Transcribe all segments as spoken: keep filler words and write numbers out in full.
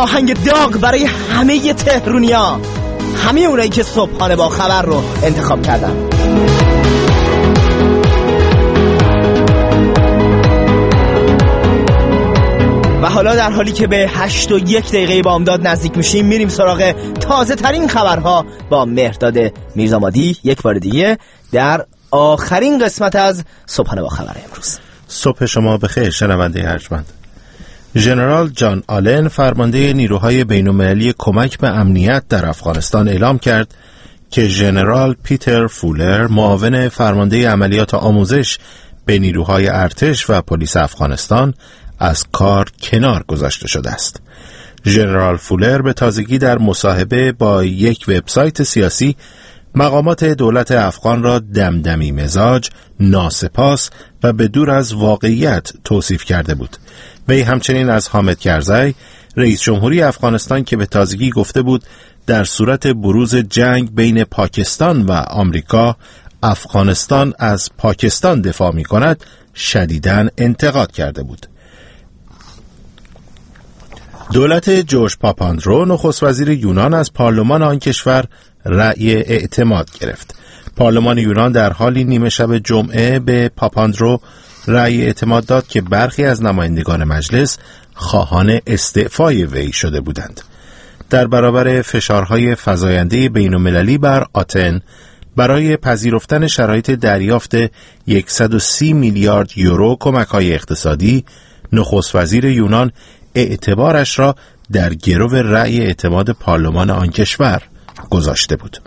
آهنگ داغ برای همه تهرونیا، همه اونایی که صبحانه با خبر رو انتخاب کردن. و حالا در حالی که به هشت و یک دقیقه بامداد نزدیک میشیم، میریم سراغ تازه ترین خبرها با مهرداد میرزامادی یک بار دیگه در آخرین قسمت از صبحانه با خبر امروز. صبح شما بخیر شنونده ارجمند. ژنرال جان آلن فرمانده نیروهای بین‌المللی کمک به امنیت در افغانستان اعلام کرد که ژنرال پیتر فولر معاون فرمانده عملیات آموزش به نیروهای ارتش و پلیس افغانستان از کار کنار گذاشته شده است. ژنرال فولر به تازگی در مصاحبه با یک وبسایت سیاسی مقامات دولت افغان را دمدمی مزاج، ناسپاس و به دور از واقعیت توصیف کرده بود. وی همچنین از حامد کرزی، رئیس جمهوری افغانستان که به تازگی گفته بود در صورت بروز جنگ بین پاکستان و آمریکا، افغانستان از پاکستان دفاع می کند، شدیداً انتقاد کرده بود. دولت جورج پاپاندرو نخست وزیر یونان از پارلمان آن کشور رأی اعتماد گرفت. پارلمان یونان در حالی نیمه شب جمعه به پاپاندرو رأی اعتماد داد که برخی از نمایندگان مجلس خواهان استعفای وی شده بودند. در برابر فشارهای فزاینده بین‌المللی بر آتن برای پذیرفتن شرایط دریافت صد و سی میلیارد یورو کمک‌های اقتصادی، نخست وزیر یونان اعتبارش را در گرو رأی اعتماد پارلمان آن کشور گذاشته بود.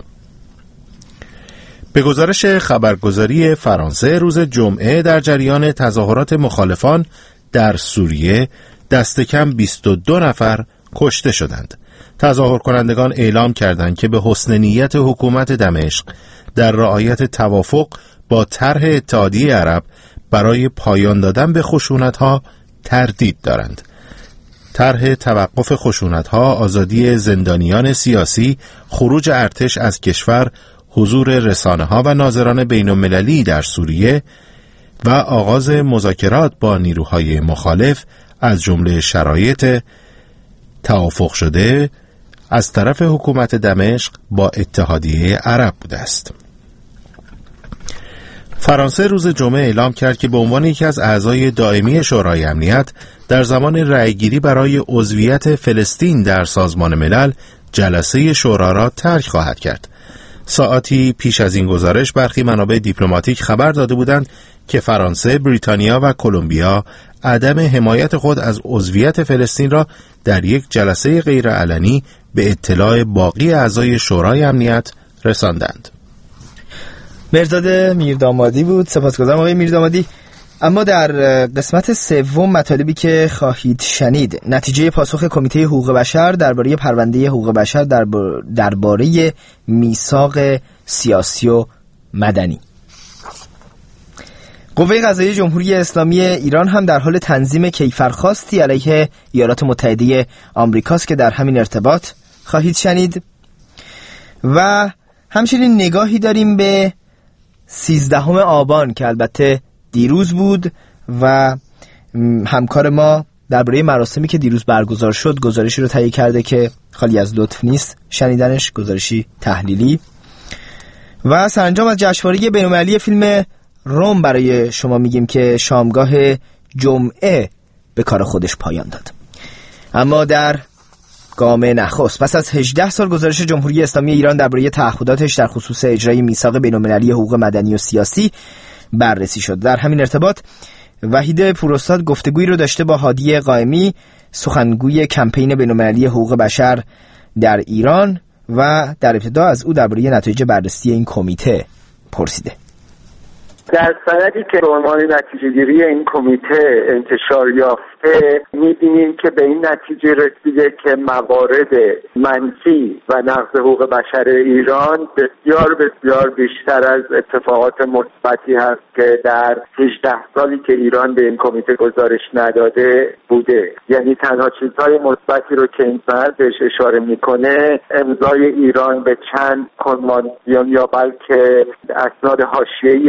به گزارش خبرگزاری فرانسه، روز جمعه در جریان تظاهرات مخالفان در سوریه دست کم بیست و دو نفر کشته شدند. تظاهر کنندگان اعلام کردند که به حسن نیت حکومت دمشق در رعایت توافق با طرح اتحادیه عرب برای پایان دادن به خشونت‌ها تردید دارند. طرح توقف خشونت‌ها، آزادی زندانیان سیاسی، خروج ارتش از کشور، حضور رسانه‌ها و ناظران بین‌المللی در سوریه و آغاز مذاکرات با نیروهای مخالف از جمله شرایط توافق شده از طرف حکومت دمشق با اتحادیه عرب بوده است. فرانسه روز جمعه اعلام کرد که به عنوان یکی از اعضای دائمی شورای امنیت در زمان رأیگیری برای عضویت فلسطین در سازمان ملل جلسه شورا را ترک خواهد کرد. ساعتی پیش از این گزارش برخی منابع دیپلماتیک خبر داده بودند که فرانسه، بریتانیا و کلمبیا عدم حمایت خود از عضویت فلسطین را در یک جلسه غیرعلنی به اطلاع باقی اعضای شورای امنیت رساندند. مهرداد میردامادی بود. سپاسگزارم آقای میردامادی. اما در قسمت سوم مطالبی که خواهید شنید: نتیجه پاسخ کمیته حقوق بشر درباره پرونده حقوق بشر درباره میثاق سیاسی و مدنی. قوه قضاییه جمهوری اسلامی ایران هم در حال تنظیم کیفرخواستی علیه ایالات متحده آمریکاست که در همین ارتباط خواهید شنید. و همچنین نگاهی داریم به سیزدهم آبان که البته دیروز بود و همکار ما درباره مراسمی که دیروز برگزار شد گزارشی رو تهیه کرده که خالی از لطف نیست شنیدنش، گزارشی تحلیلی. و سرانجام از جشنواره بین‌المللی فیلم روم برای شما میگیم که شامگاه جمعه به کار خودش پایان داد. اما در گام نخست پس از هجده سال گزارش جمهوری اسلامی ایران درباره تعهداتش در خصوص اجرای میثاق بین‌المللی حقوق مدنی و سیاسی بررسی شد. در همین ارتباط وحید پوراستاد گفتگویی رو داشته با هادی قائمی، سخنگوی کمپین بین‌المللی حقوق بشر در ایران، و در ابتدا از او درباره نتایج بررسی این کمیته پرسیده. در سندی که به عنوان نتیجه گیری این کمیته انتشار یافته می‌بینیم که به این نتیجه رسیده که موارد منفی و نقض حقوق بشر ایران بسیار بسیار بیشتر از اتفاقات مثبتی هست که در هجده سالی که ایران به این کمیته گزارش نداده بوده. یعنی تنها چیزهای مثبتی رو که این سند بهش اشاره میکنه امضای ایران به چند کنوانسیون یا بلکه اسناد حاشیه‌ای چند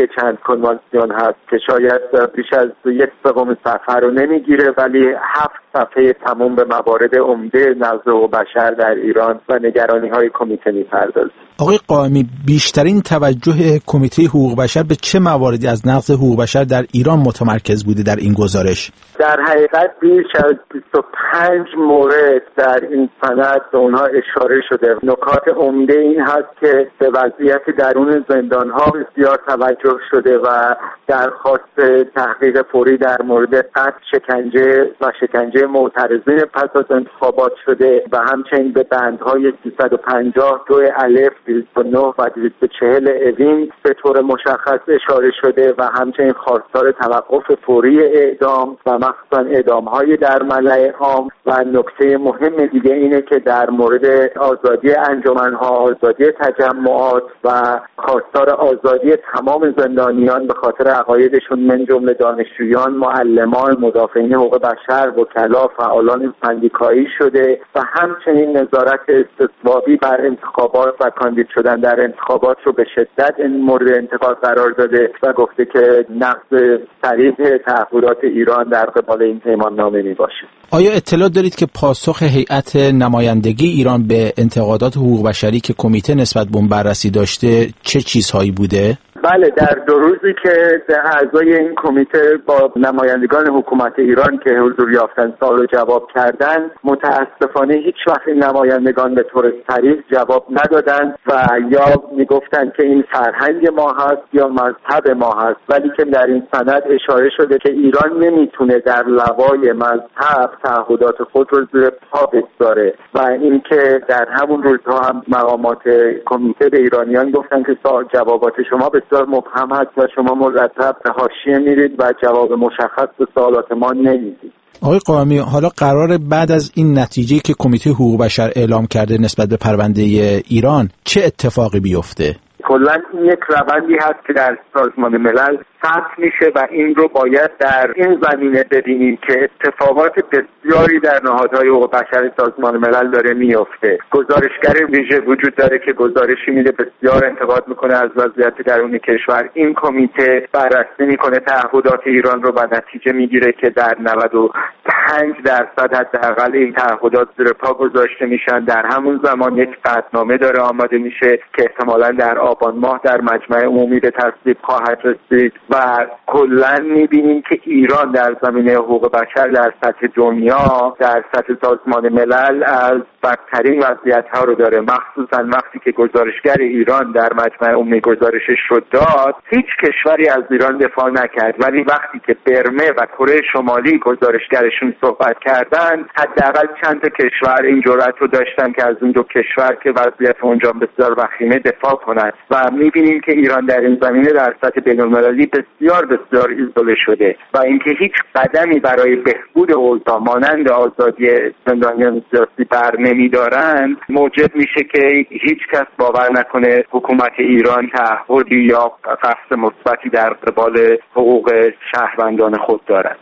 کنوانسیون هست که شاید بیش از یک سوم صفحه رو نمیگیره، ولی هفت صفحه تمام به موارد عمده نقض حقوق بشر در ایران و نگرانی‌های کمیته می‌پردازه. آقای قائمی، بیشترین توجه کمیته حقوق بشر به چه مواردی از نقض حقوق بشر در ایران متمرکز بوده در این گزارش؟ در حقیقت بیش از بیست و پنج مورد در این سند به اونها اشاره شده. نکات عمده این هست که به وضعیت درون زندان‌ها بسیار توجه شده و درخواست تحقیق فوری در مورد قتل، شکنجه و شکنجه معترضین پس از انتخابات شده و همچنین به بندهای سیصد و پنجاه دو الف، دویست و نه و دویست و چهل اوین به طور مشخص اشاره شده و همچنین خواستار توقف فوری اعدام و مخصوصا اعدام‌های در ملأ عام. و نکته مهم دیگه اینه که در مورد آزادی انجمن‌ها، آزادی تجمعات و خواستار آزادی تمام زندانیان به خاطر عقایدشون من جمله دانشجویان، معلمان، مدافعین حقوق بشر، وکلا، فعالان سندیکایی شده و همچنین نظارت استثبابی بر انتخابات و کاندید شدن در انتخابات رو به شدت این مورد انتقاد قرار داده و گفته که نقض صریح تعهدات ایران در قبال این پیماننامه میباشه. آیا اطلاع دارید که پاسخ هیئت نمایندگی ایران به انتقادات حقوق بشری که کمیته نسبت به اون بررسی داشته چه چیزهایی بوده؟ بله، در دو روزی که اعضای این کمیته با نمایندگان حکومت ایران که حضور یافتن سوال جواب کردند، متاسفانه هیچ وقت این نمایندگان به طور صریح جواب ندادند و یا میگفتند که این فرهنگ ما هست یا مذهب ما هست، ولی که در این سند اشاره شده که ایران نمیتونه در لوای مذهب تعهدات خود رو زیر پا بگذاره و اینکه در همون روزها هم مقامات کمیته به ایرانیان گفتن که جوابات شما بسیار مبهم هست و شما مرتب به حاشیه میرید و جواب مشخص به سوالات ما نمیدید. آقای قائمی، حالا قراره بعد از این نتیجه که کمیته حقوق بشر اعلام کرده نسبت به پرونده ایران چه اتفاقی بیفته؟ کلا این یک روندی هست که در سازمان ملل ثبت میشه و این رو باید در این زمینه ببینیم که اتفاقات بسیاری در نهادهای حقوق بشر سازمان ملل داره میفته. گزارشگر ویژه وجود داره که گزارشی میده، بسیار انتقاد میکنه از وضعیت درون کشور. این کمیته بررسی میکنه تعهدات ایران رو و نتیجه میگیره که در نود و پنج درصد حداقل این تعهدات زیر پا گذاشته میشن. در همون زمان یک قطعنامه داره آماده میشه که احتمالاً در آبان ماه در مجمع عمومی به تصویب خواهد رسید و کلا میبینیم که ایران در زمینه حقوق بشر در سطح دنیا، در سطح سازمان ملل از بدترین وضعیت‌ها رو داره. مخصوصا وقتی که گزارشگر ایران در مجمع عمومی گزارشش رو داد، هیچ کشوری از ایران دفاع نکرد، ولی وقتی که برمه و کره شمالی گزارشگرشون صحبت کردن، حداقل چند تا کشور این جرأت رو داشتن که از اون دو کشور که وضعیت اونجا بسیار وخیمه دفاع کنند و میبینیم که ایران در این زمینه در سطح بین‌المللی بسیار بسیار ایزوله شده و اینکه هیچ قدمی برای بهبود اوضاع مانند آزادی زندانیان سیاسی بر نمیدارند، موجب میشه که هیچ کس باور نکنه حکومت ایران تعهدی یا قصد مثبتی در قبال حقوق شهروندان خود دارد.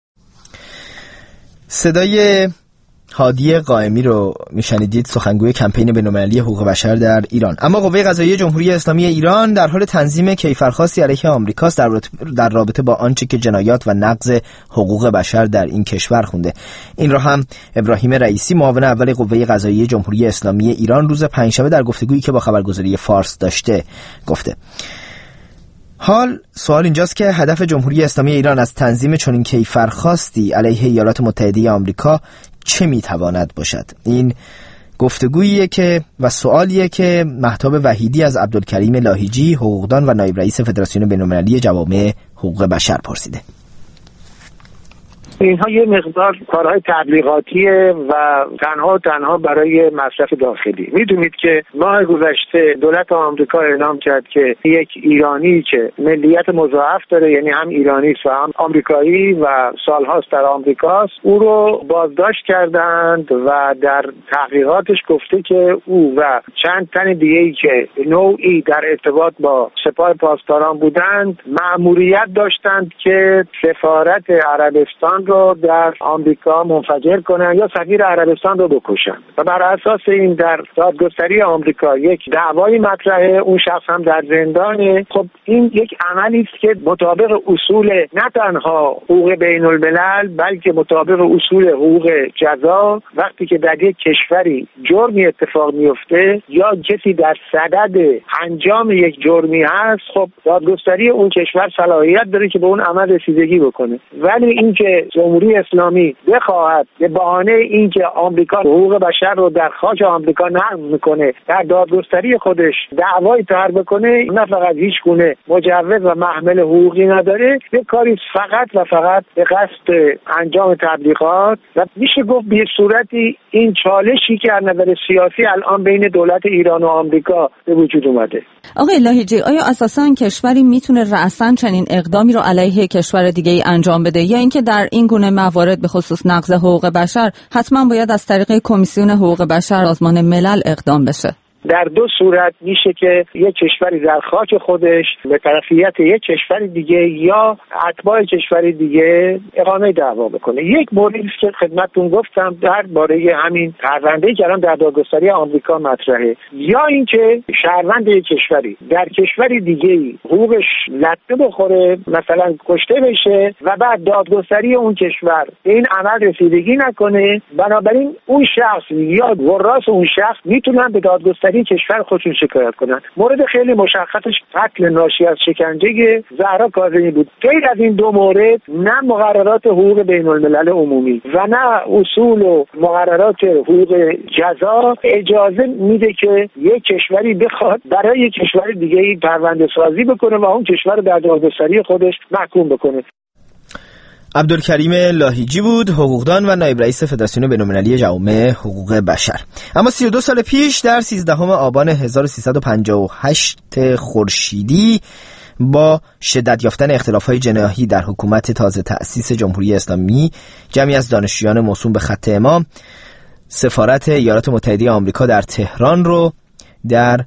صدای هادی قائمی رو میشنیدید، سخنگوی کمپین بین‌المللی حقوق بشر در ایران. اما قوه قضاییه جمهوری اسلامی ایران در حال تنظیم کیفرخواستی علیه آمریکاست در در رابطه با آنچه که جنایات و نقض حقوق بشر در این کشور خونده. این را هم ابراهیم رئیسی، معاون اول قوه قضاییه جمهوری اسلامی ایران، روز پنجشنبه در گفتگویی که با خبرگزاری فارس داشته گفته. حال سوال اینجاست که هدف جمهوری اسلامی ایران از تنظیم چنین کیفرخواستی علیه ایالات متحده آمریکا چه میتواند باشد؟ این گفتگوییه که و سوالیه که مهتاب وحیدی از عبدالکریم لاهیجی، حقوقدان و نایب رئیس فدراسیون بین‌المللی جوامع حقوق بشر پرسیده. اینها یه مقدار کارهای تبلیغاتیه و تنها تنها برای مصرف داخلی. میدونید که ماه گذشته دولت آمریکا اعلام کرد که یک ایرانی که ملیت مضاعف داره، یعنی هم ایرانی و هم آمریکایی و سالهاست در آمریکاست، او رو بازداشت کردند و در تحقیقاتش گفته که او و چند تن دیگه‌ای که نوعی در ارتباط با سپاه پاسداران بودند مأموریت داشتند که سفارت عربستان ایران رو در آمریکا منفجر کنن یا سفیر عربستان رو بکشن و بر اساس این در دادگستری آمریکا یک دعوای مطرحه، اون شخص هم در زندانه. خب این یک عملی است که مطابق اصول نه تنها حقوق بین الملل بلکه مطابق اصول حقوق جزا، وقتی که در یک کشوری جرمی اتفاق میفته یا کسی در صدد انجام یک جرمی هست، خب دادگستری اون کشور صلاحیت داره که به اون عمل رسیدگی بکنه. ولی اینکه جمهوری اسلامی بخواهد به بهانه اینکه آمریکا حقوق بشر رو در خاک آمریکا نقض میکنه در دادگستری خودش دعوای طرح بکنه، نه فقط هیچ گونه مجوز و محمل حقوقی نداره، یک کاری فقط و فقط به قصد انجام تبلیغات و میشه گفت به صورتی این چالشی که از نظر سیاسی الان بین دولت ایران و آمریکا به وجود اومده. آقای لاهیجی، آیا اساساً کشوری میتونه رأساً چنین اقدامی رو علیه کشور دیگه ای انجام بده، یا اینکه در این گونه موارد به خصوص نقض حقوق بشر حتما باید از طریق کمیسیون حقوق بشر سازمان ملل اقدام بشه؟ در دو صورت میشه که یک کشوری در خاک خودش به طرفیت یک کشور دیگه یا اتباع کشور دیگه اقامه دعوا بکنه. یک موردی که خدمتتون گفتم درباره همین پرونده‌ای که الان در دادگستری آمریکا مطرحه، یا اینکه شهروند یک کشوری در کشور دیگه حقوقش لطمه بخوره، مثلا کشته بشه و بعد دادگستری اون کشور به این عمل رسیدگی نکنه، بنابراین اون شخص یا وراث اون شخص میتونن به دادگستری کشور خودشون شکایت کنن. مورد خیلی مشخصش قتل ناشی از شکنجه زهرا کاظمی بود. غیر از این دو مورد نه مقررات حقوق بین الملل عمومی و نه اصول و مقررات حقوق جزا اجازه میده که یک کشوری بخواد برای یک کشور دیگه ای پرونده سازی بکنه و اون کشور رو در دادگستری خودش محکوم بکنه. عبدالکریم لاهیجی بود، حقوقدان و نایب رئیس فدراسیون بین‌المللی جوامع حقوق بشر. اما سی و دو سال پیش در سیزدهم آبان هزار و سیصد و پنجاه و هشت خورشیدی با شدت یافتن اختلاف‌های جناحی در حکومت تازه تأسیس جمهوری اسلامی، جمعی از دانشجویان موسوم به خط امام سفارت ایالات متحده آمریکا در تهران رو در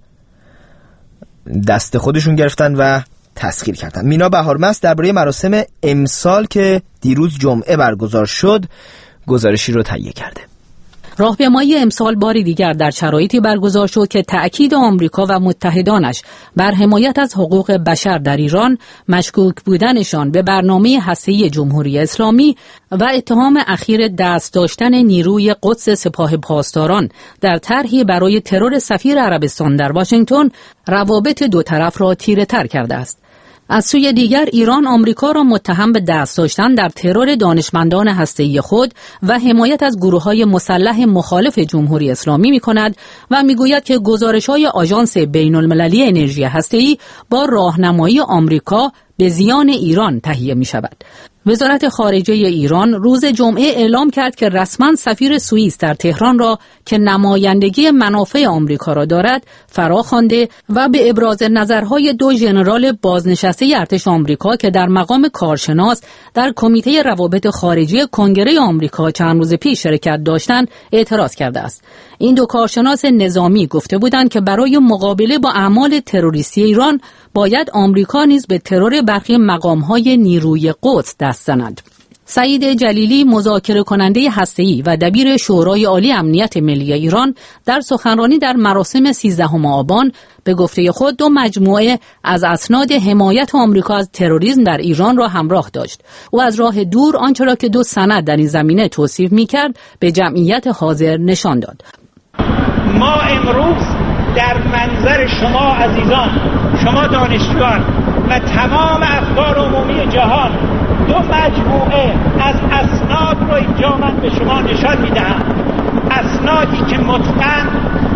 دست خودشون گرفتن و تسخیر کردن. مینا بهارمست درباره مراسم امسال که دیروز جمعه برگزار شد گزارشی رو تهیه کرده. راهپیمایی امسال باری دیگر در شرایطی برگزار شد که تأکید آمریکا و متحدانش بر حمایت از حقوق بشر در ایران، مشکوک بودنشان به برنامه هسته‌ای جمهوری اسلامی و اتهام اخیر دست داشتن نیروی قدس سپاه پاسداران در طرحی برای ترور سفیر عربستان در واشنگتن روابط دو طرف را تیره‌تر کرده است. از سوی دیگر ایران آمریکا را متهم به دست داشتن در ترور دانشمندان هسته‌ای خود و حمایت از گروه‌های مسلح مخالف جمهوری اسلامی می‌کند و می‌گوید که گزارش‌های آژانس بین‌المللی انرژی هسته‌ای با راهنمایی آمریکا به زیان ایران تهیه می‌شود. وزارت خارجه ایران روز جمعه اعلام کرد که رسما سفیر سوئیس در تهران را که نمایندگی منافع آمریکا را دارد فراخوانده و به ابراز نظرهای دو ژنرال بازنشسته ارتش آمریکا که در مقام کارشناس در کمیته روابط خارجی کنگره آمریکا چند روز پیش شرکت داشتند اعتراض کرده است. این دو کارشناس نظامی گفته بودند که برای مقابله با اعمال تروریستی ایران باید آمریکا نیز به ترور برخی مقام‌های نیروی قدس دست زند. سعید جلیلی مذاکره کننده هسته‌ای و دبیر شورای عالی امنیت ملی ایران در سخنرانی در مراسم سیزدهم آبان به گفته خود دو مجموعه از اسناد حمایت آمریکا از تروریسم در ایران را همراه داشت. او از راه دور آنچه را که دو سند در این زمینه توصیف می‌کرد به جمعیت حاضر نشان داد. ما امروز در منظر شما عزیزان، شما دانشجویان و تمام اخبار عمومی جهان دو مجموعه از اسناد رو اینجا من به شما نشان میدهم. اسنادی که متقن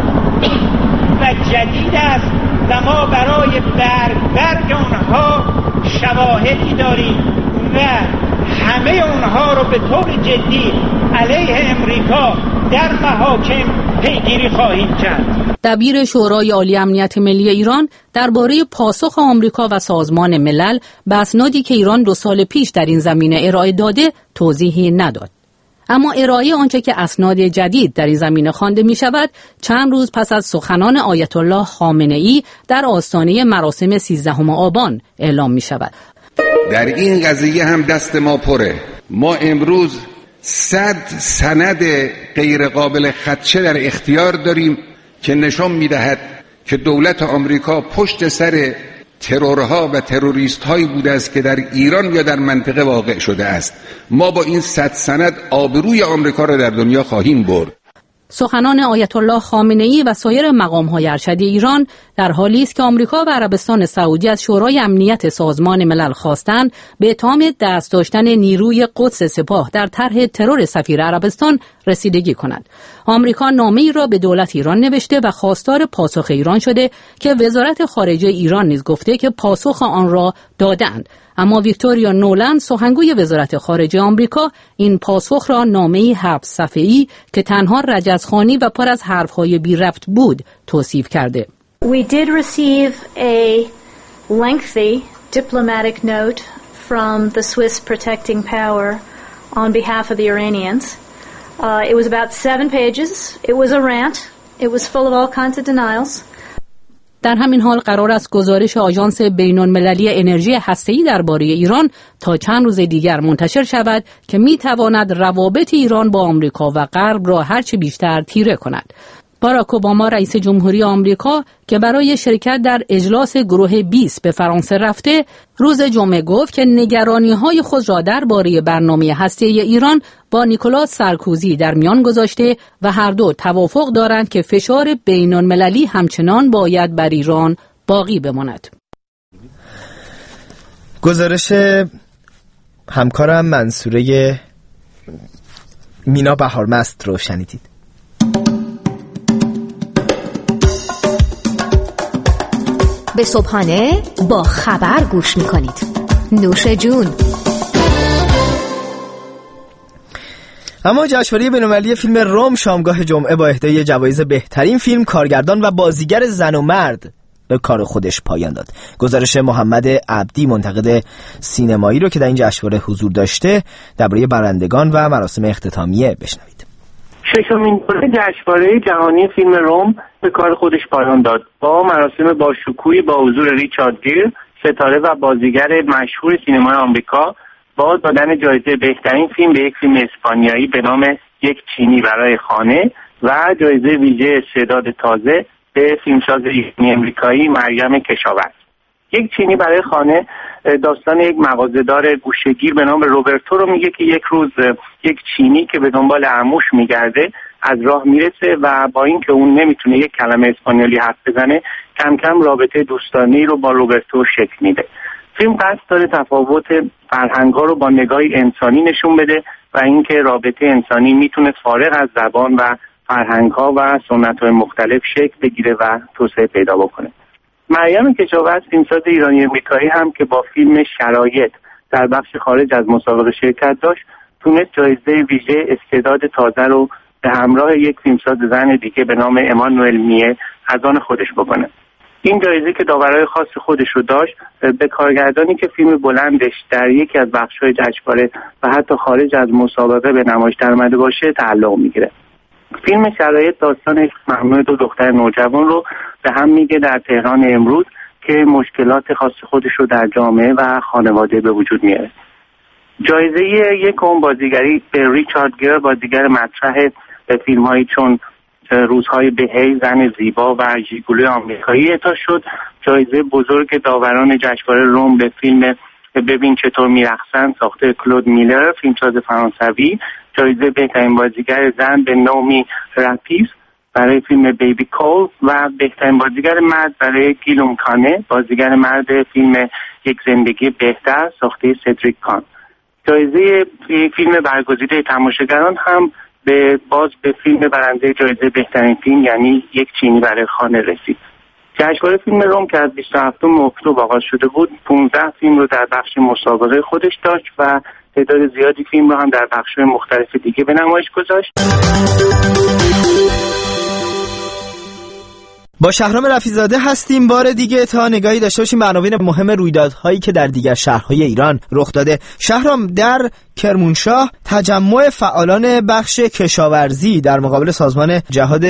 و جدید است و ما برای برگ برگ اونها شواهدی داریم و همه اونها رو به طور جدی علیه امریکا در محاکم پیگیری خواهیم کرد. دبیر شورای عالی امنیت ملی ایران درباره پاسخ آمریکا و سازمان ملل به اسنادی که ایران دو سال پیش در این زمینه ارائه داده توضیحی نداد. اما ارائه آنچه که اسناد جدید در این زمینه خوانده می شود چند روز پس از سخنان آیت الله خامنه‌ای در آستانه مراسم سیزدهم آبان اعلام می شود. در این قضیه هم دست ما پره. ما امروز صد سند غیر قابل خدشه در اختیار داریم که نشان می‌دهد که دولت آمریکا پشت سر ترورها و تروریست هایی بوده است که در ایران یا در منطقه واقع شده است. ما با این صد سند آبروی آمریکا را در دنیا خواهیم برد. سخنان آیت الله خامنه‌ای و سایر مقام‌های ارشد ایران در حالی است که آمریکا و عربستان سعودی از شورای امنیت سازمان ملل خواستند به اتهام دست داشتن نیروی قدس سپاه در طرح ترور سفیر عربستان رسیدگی کند. آمریکا نامه‌ای را به دولت ایران نوشته و خواستار پاسخ ایران شده که وزارت خارجه ایران نیز گفته که پاسخ آن را دادند. اما ویکتوریا نولند سخنگوی وزارت خارجه آمریکا این پاسخ را نامه‌ای هفت صفحه‌ای که تنها رجزخوانی و پر از حرف‌های بی ربط بود توصیف کرده. We did receive a lengthy diplomatic note from the Swiss protecting power on behalf of the Iranians. Uh, it was about seven pages. It was a rant. It was full of all kinds of denials. در همین حال قرار است گزارش آژانس بین‌المللی انرژی هسته‌ای درباره ایران تا چند روز دیگر منتشر شود که می‌تواند روابط ایران با آمریکا و غرب را هرچه بیشتر تیره کند. باراک اوباما رئیس جمهوری آمریکا که برای شرکت در اجلاس گروه بیست به فرانسه رفته، روز جمعه گفت که نگرانی‌های خود را درباره برنامه هسته‌ای ایران با نیکولاس سارکوزی در میان گذاشته و هر دو توافق دارند که فشار بین‌المللی همچنان باید بر ایران باقی بماند. گزارش همکارم منصوره مینا بهارمست رو شنیدید. به صبحانه با خبر گوش میکنید. نوش جون. اما جشنواره بین‌المللی فیلم روم شامگاه جمعه با اهدای جوایز بهترین فیلم، کارگردان و بازیگر زن و مرد به کار خودش پایان داد. گزارش محمد عبدی منتقد سینمایی رو که در این جشنواره حضور داشته درباره برندگان و مراسم اختتامیه بشنوید. ششمین دوره جشنواره جهانی فیلم روم به کار خودش پایان داد با مراسم باشکوهی با حضور ریچارد گیر، ستاره و بازیگر مشهور سینمای آمریکا، با دادن جایزه بهترین فیلم به یک فیلم اسپانیایی به نام یک چینی برای خانه و جایزه ویژه استعداد تازه به فیلمساز ایرانی امریکایی مریم کشاورز. یک چینی برای خانه داستان یک مغازه‌دار گوشه‌گیر به نام روبرتو رو میگه که یک روز یک چینی که به دنبال عموش میگرده از راه میرسه و با اینکه اون نمیتونه یک کلمه اسپانیولی حرف بزنه کم کم رابطه دوستانه‌ای رو با روبرتو شکل میده. فیلم قصد داره تفاوت فرهنگ‌ها رو با نگاهی انسانی نشون بده و اینکه رابطه انسانی میتونه فارغ از زبان و فرهنگ‌ها و سنت‌های مختلف شکل بگیره و توسعه پیدا بکنه. مریم کشاورز فیلمساز ایرانی امریکایی هم که با فیلم شرایط در بخش خارج از مسابقه شرکت داشت، تونست جایزه ویژه استعداد تازه رو به همراه یک فیلمساز زن دیگه به نام امانوئل میه از آن خودش بکنه. این جایزه که داورای خاص خودش رو داشت به کارگردانی که فیلم بلندش در یکی از بخش‌های جشنواره و حتی خارج از مسابقه به نمایش درآمده باشه تعلق میگیره. فیلم شرایط داستان ممنوع دو دختر نوجوان رو به هم میگه در تهران امروز که مشکلات خاص خودش رو در جامعه و خانواده به وجود میاره. جایزه یک اون بازیگری به ریچارد گیر، بازیگر مطرح فیلم‌هایی چون روزهای بهی، زن زیبا و ژیگولوی آمریکایی اعطا شد. جایزه بزرگ داوران جشنواره روم به فیلم ببین چطور میرقصن ساخته کلود میلر، فیلمساز فرانسوی. جایزه بهترین بازیگر زن به نومی رپیز برای فیلم بیبی کول و بهترین بازیگر مرد برای گیلوم کانه، بازیگر مرد فیلم یک زندگی بهتر ساخته سدریک کان. جایزه فیلم برگزیده تماشاگران هم به باز به فیلم برنده جایزه بهترین فیلم یعنی یک چینی برای خانه رسید. جشنواره فیلم روم که از بیست و هفتم اکتبر آغاز شده بود، پانزده فیلم رو در بخش مسابقه خودش داشت و تعداد زیادی فیلم رو هم در بخش‌های مختلف دیگه به نمایش گذاشت. با شهرام رفیع‌زاده هستیم بار دیگه تا نگاهی داشته باشیم به عناوین مهم رویدادهایی که در دیگر شهرهای ایران رخ داده. شهرام، در کرمانشاه تجمع فعالان بخش کشاورزی در مقابل سازمان جهاد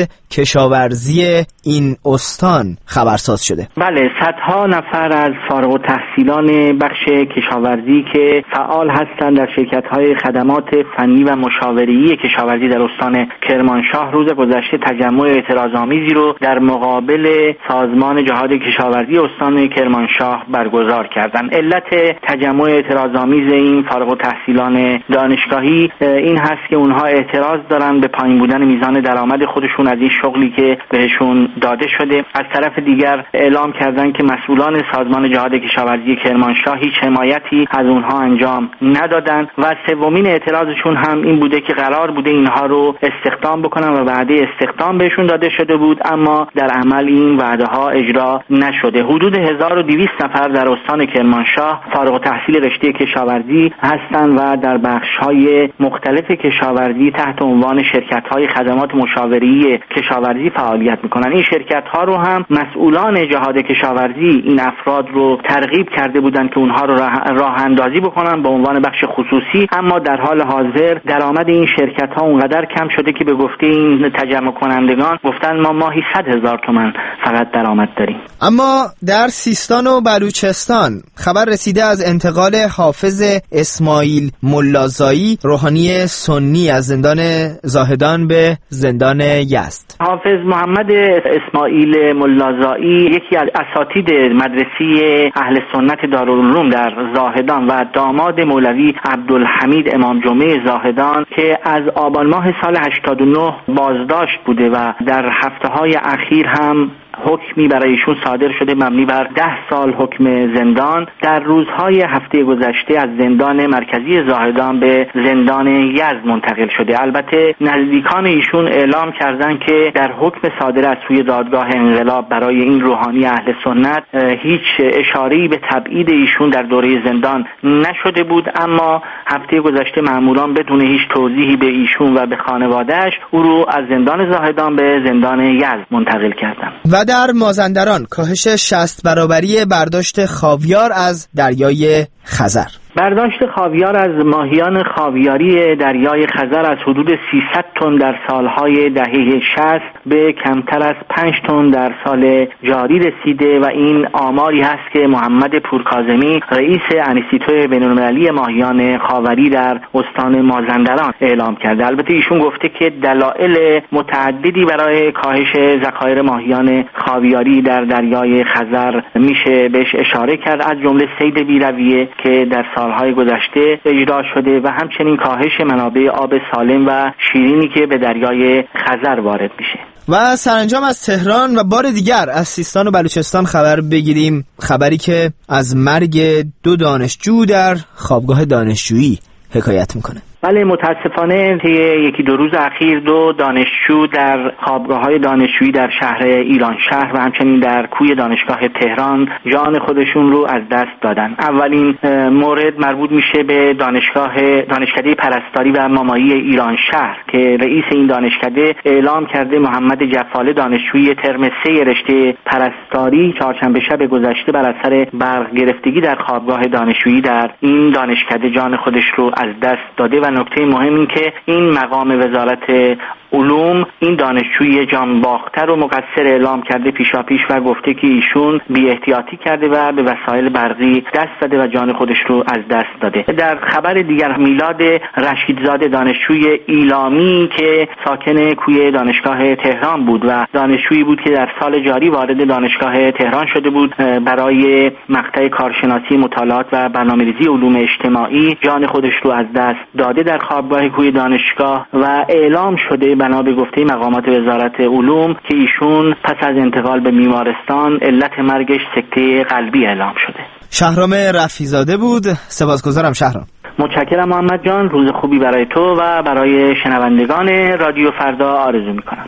کشاورزی این استان خبرساز شده. بله، صدها نفر از فارغ التحصیلان بخش کشاورزی که فعال هستند در شرکت‌های خدمات فنی و مشاوره‌ای کشاورزی در استان کرمانشاه روز گذشته تجمع اعتراض‌آمیزی رو در مقابل سازمان جهاد کشاورزی استان کرمانشاه برگزار کردند. علت تجمع اعتراض‌آمیز این فارغ التحصیلان دانشگاهی این هست که اونها اعتراض دارن به پایین بودن میزان درآمد خودشون از این شغلی که بهشون داده شده. از طرف دیگر اعلام کردن که مسئولان سازمان جهاد کشاورزی کرمانشاه هیچ حمایتی از اونها انجام ندادن و سومین اعتراضشون هم این بوده که قرار بوده اینها رو استخدام بکنن و وعده استخدام بهشون داده شده بود، اما در عمل این وعده ها اجرا نشده. حدود هزار و دویست نفر در استان کرمانشاه فارغ التحصیل رشته کشاورزی هستند و در بخش‌های مختلف کشاورزی تحت عنوان شرکت‌های خدمات مشاوره‌ای کشاورزی فعالیت می‌کنند. این شرکت‌ها رو هم مسئولان جهاد کشاورزی این افراد رو ترغیب کرده بودند که اونها رو راه اندازی بکنن به عنوان بخش خصوصی، اما در حال حاضر درآمد این شرکت‌ها اونقدر کم شده که به گفته این تجمع کنندگان گفتن ما ماهی صد هزار تومان فقط درآمد داریم. اما در سیستان و بلوچستان خبر رسیده از انتقال حافظ اسماعیل ملازایی روحانی سنی از زندان زاهدان به زندان یزد. حافظ محمد اسماعیل ملازایی یکی از اساتید مدرسه اهل سنت دارالعلوم در زاهدان و داماد مولوی عبدالحمید امام جمعه زاهدان که از آبان ماه سال هشتاد و نه بازداشت بوده و در هفته‌های اخیر هم حکمی برای ایشون صادر شده مبنی بر ده سال حکم زندان، در روزهای هفته گذشته از زندان مرکزی زاهدان به زندان یزد منتقل شده. البته نزدیکان ایشون اعلام کردند که در حکم صادر از سوی دادگاه انقلاب برای این روحانی اهل سنت هیچ اشاره‌ای به تبعید ایشون در دوره زندان نشده بود، اما هفته گذشته مأموران بدون هیچ توضیحی به ایشون و به خانواده‌اش او رو از زندان زاهدان به زندان یزد منتقل کردند. و در مازندران کاهش شصت برابری برداشت خاویار از دریای خزر. برداشت خاویار از ماهیان خاویاری دریای خزر از حدود سیصد تن در سالهای دهه شصت به کمتر از پنج تن در سال جاری رسیده و این آماری هست که محمد پورکاظمی رئیس انستیتوی بین‌المللی ماهیان خاوری در استان مازندران اعلام کرده. البته ایشون گفته که دلایل متعددی برای کاهش ذخایر ماهیان خاویاری در دریای خزر میشه بهش اشاره کرد، از جمله صید بی‌رویه که در سالهای گذشته اجرا شده و همچنین کاهش منابع آب سالم و شیرینی که به دریای خزر وارد میشه. و سرانجام از تهران و بار دیگر از سیستان و بلوچستان خبر بگیریم، خبری که از مرگ دو دانشجو در خوابگاه دانشجویی حکایت میکنه. بله، متاسفانه طی یکی دو روز اخیر دو دانشجو در خوابگاه‌های دانشجویی در شهر ایران شهر و همچنین در کوی دانشگاه تهران جان خودشون رو از دست دادن. اولین مورد مربوط میشه به دانشگاه دانشکده پرستاری و مامایی ایران شهر که رئیس این دانشکده اعلام کرده محمد جفاله دانشجوی ترم سه رشته پرستاری چهارشنبه شب گذشته بر اثر برق گرفتگی در خوابگاه دانشجویی در این دانشکده جان خودش رو از دست داده و نکته مهم این که این مقام وزارت علوم این دانشجوی جان باخته رو مقصر اعلام کرده پیشاپیش و گفته که ایشون بی احتیاطی کرده و به وسایل برقی دست زده و جان خودش رو از دست داده. در خبر دیگر میلاد رشیدزاده دانشجوی ایلامی که ساکن کوی دانشگاه تهران بود و دانشجویی بود که در سال جاری وارد دانشگاه تهران شده بود برای مقطع کارشناسی مطالعات و برنامه‌ریزی علوم اجتماعی جان خودش رو از دست داده در خوابگاه کوی دانشگاه و اعلام شده بنا به گفته مقامات وزارت علوم که ایشون پس از انتقال به بیمارستان علت مرگش سکته قلبی اعلام شده. شهرام رفیزاده بود. سپاسگزارم شهرام. متشکرم محمد جان. روز خوبی برای تو و برای شنوندگان رادیو فردا آرزو میکنم.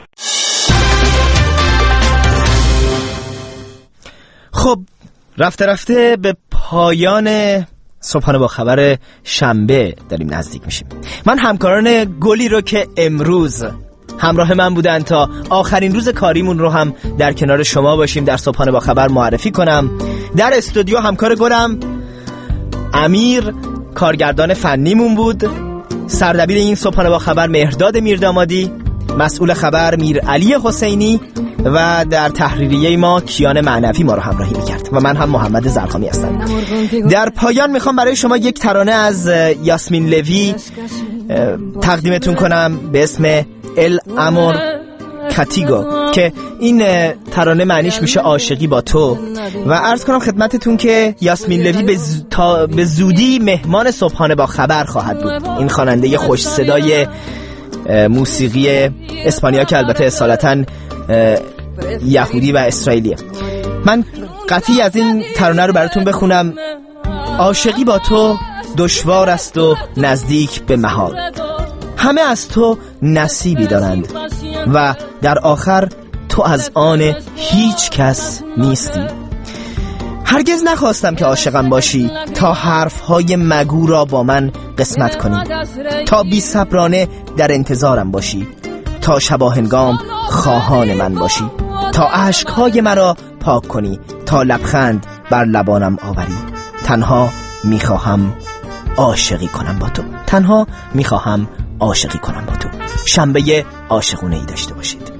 خب رفته رفته به پایان صبحانه با خبر شنبه داریم نزدیک میشیم. من همکاران گلی رو که امروز همراه من بودن تا آخرین روز کاریمون رو هم در کنار شما باشیم در صبحانه با خبر معرفی کنم. در استودیو همکار گلم امیر کارگردان فنیمون بود. سردبیر این صبحانه با خبر مهرداد میردامادی، مسئول خبر میر علی حسینی و در تحریریه ما کیان معنوی ما رو همراهی میکرد و من هم محمد زرخامی هستم. در پایان میخوام برای شما یک ترانه از یاسمین لوی تقدیمتون کنم به اسم ال امور کاتیگو که این ترانه معنیش میشه عاشقی با تو و عرض کنم خدمتتون که یاسمین لوی به, ز... تا... به زودی مهمان صبحانه با خبر خواهد بود. این خواننده خوش صدای موسیقی اسپانیا که البته اصالتاً یهودی و اسرائیلیه. من قطعی از این ترانه رو براتون بخونم. عاشقی با تو دشوار است و نزدیک به محال، همه از تو نصیبی دارند و در آخر تو از آن هیچ کس نیستی. هرگز نخواستم که عاشقم باشی تا حرفهای مگو را با من قسمت کنی، تا بی صبرانه در انتظارم باشی، تا شباهنگام خواهان من باشی، تا اشکهای مرا پاک کنی، تا لبخند بر لبانم آوری. تنها میخواهم عاشقی کنم با تو، تنها میخواهم عاشقی کنم با تو. شنبه عاشقونه ای داشته باشید.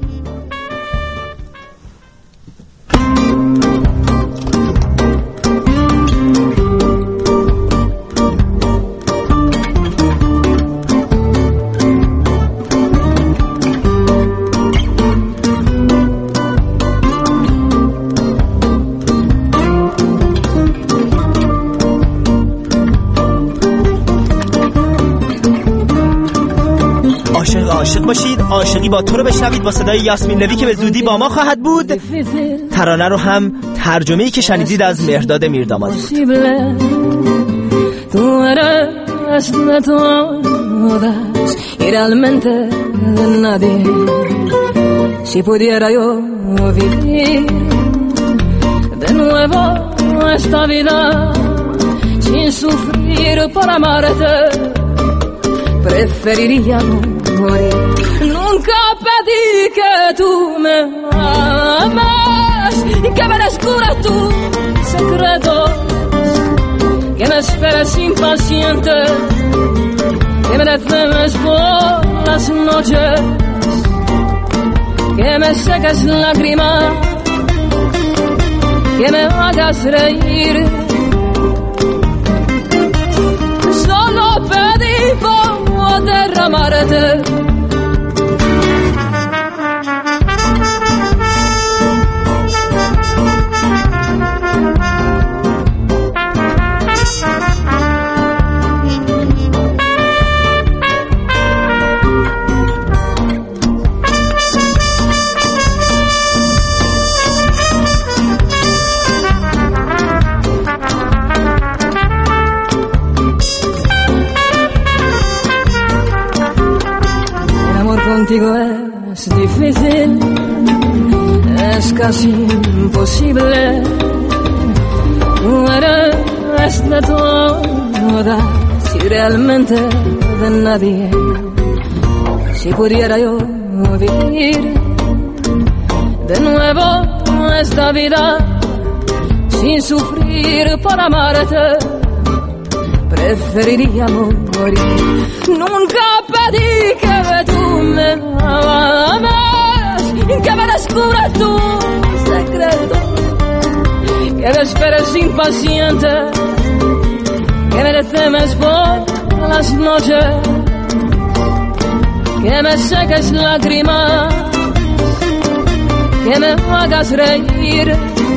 عاشق باشید. عاشقی با تو رو بشنوید با صدای یاسمین لوی که به زودی با ما خواهد بود. ترانه رو هم ترجمه‌ای که شنیدید از مهرداد میردامادی Preferiría morir. Nunca pedí que tú me ames y que me descubras tus secretos, que me esperes impaciente, que me desveles por las noches, que me seques lágrimas, que me hagas reír. Solo pedí por derramarte. Contigo es difícil, es casi imposible. Tú eres de todas y realmente de nadie. Si pudiera yo vivir de nuevo esta vida sin sufrir por amarte, preferiría morir. Nunca pedí que tú me ames, que me descubras tus secretos, que me esperes impaciente, que me temes por las noches, que me seques lágrimas, que me hagas reír.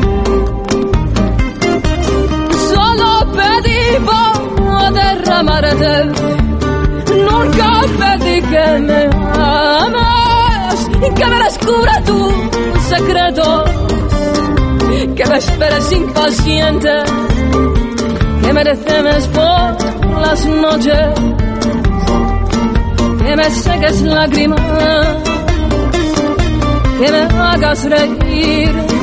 Solo pedí por derramarte. Nunca pedí que me ames y que me descubra tus secretos, que me esperes impaciente, que me temes por las noches, que me seques lágrimas, que me hagas reír.